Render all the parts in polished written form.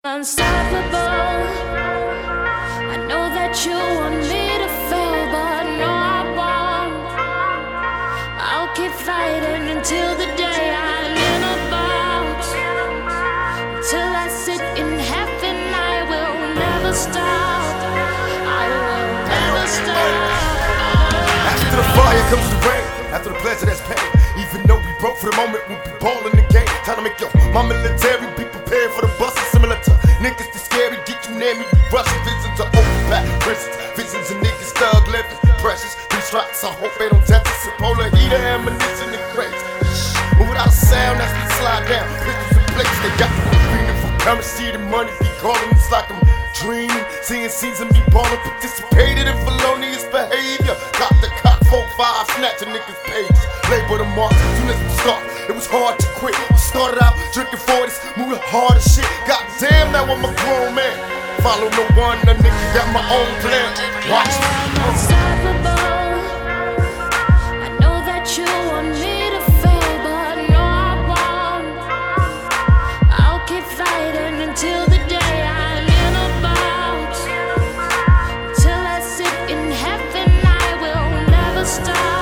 Unstoppable. I know that you want me to fail, but no, I won't. I'll keep fighting until the day I'm in a box. Till I sit in heaven, I will never stop. I will never stop. After the fire comes the rain, after the pleasure that's pain. Even though we broke for the moment, we'll be ballin' the game. Time to make my military be prepared for the buses. Similar to niggas that's scary, get you near me. We rushing visions of overpack prisons, visions of niggas thug living. Precious, these strikes, I hope they don't test us. And polar heater, ammunition, and crates. But without a sound, that's we slide down. Pistols in place, they got me greening for currency. The money be calling, it's like I'm dreaming. Seeing season be ballin', participated in felonious behavior. Got the cock 4-5, snatching niggas' pages. Label the mark, soon as we start, it was hard to quit. Started out drinking 40s, moving hard as shit. Goddamn, now I'm a grown man. Follow no one, a nigga got my own plan. Watch me. Unstoppable. I know that you want me to fail, but no, I won't. I'll keep fighting until the day I'm in a box. Till I sit in heaven, I will never stop.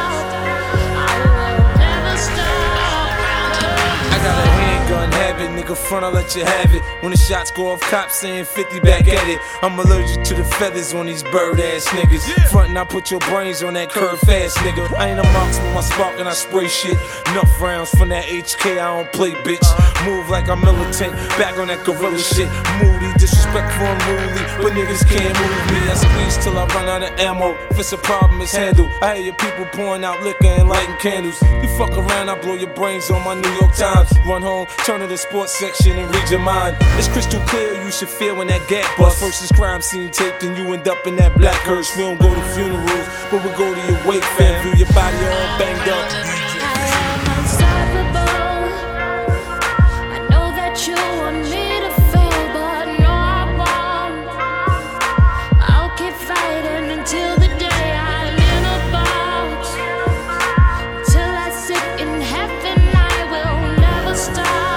Nigga front, I'll let you have it. When the shots go off, cops saying 50 back at it. I'm allergic to the feathers on these bird ass niggas. Front and I put your brains on that curve fast, nigga. I ain't a marksman, my spark and I spray shit. Enough rounds from that HK, I don't play, bitch. Move like I'm militant, back on that gorilla shit. Moody, disrespectful, unruly, but niggas can't move me. I squeeze till I run out of ammo. If it's a problem, it's handled. I hear your people pouring out liquor and lighting candles. You fuck around, I blow your brains on my New York Times. Run home, turn to the sports section and read your mind. It's crystal clear, you should feel when that gap bust. Versus crime scene tape, then you end up in that black hearse. We don't go to funerals, but we go to your wake, fam. View your body all banged up. Unstoppable. I know that you want me to fail, but no, I won't. I'll keep fighting until the day I'm in a box. Till I sit in heaven, I will never stop.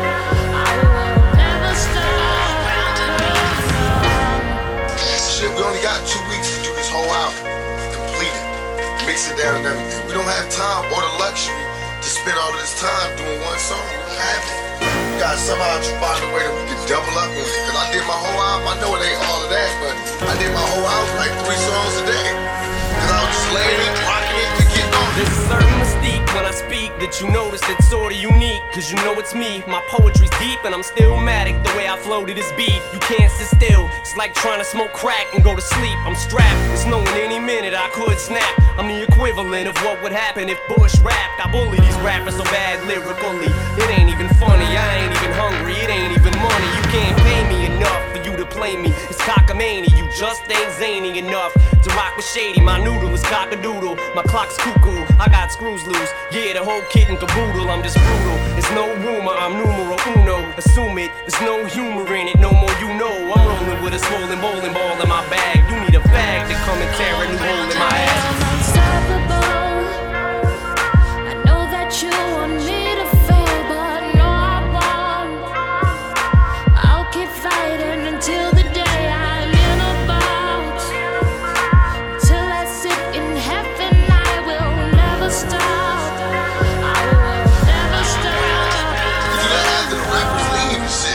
Shit, we only got 2 weeks to do this whole album. Complete it. Mix it down and everything. We don't have time or the luxury to spend all of this time doing one song. We don't have it. We gotta somehow find a way that we can double up on it. Cause I did my whole album, I know it ain't all of that, but I did my whole album like 3 songs a day. Cause I was just laying it, rocking it, and getting on it. There's a certain mystique when I speak that you notice that's sorta unique. Cause you know it's me, my poetry's deep and I'm still matic the way I flow to this beat. You can't sit still, it's like trying to smoke crack and go to sleep. I'm strapped, it's knowing any minute I could snap. I'm the equivalent of what would happen if Bush rapped. I bully these rappers so bad lyrically. It ain't even funny, I ain't even hungry, it ain't even money. You can't pay me enough for you to play me. It's cockamamie, you just ain't zany enough to rock with Shady. My noodle is cock-a-doodle, my clock's cuckoo, I got screws loose. Yeah, the whole kit and caboodle, I'm just brutal. It's no rumor, I'm numero uno. Assume it, there's no humor in it, no more you know. I'm rolling with a swollen bowling ball in my bag. You need a bag to come and tear a new hole in my ass. Unstoppable.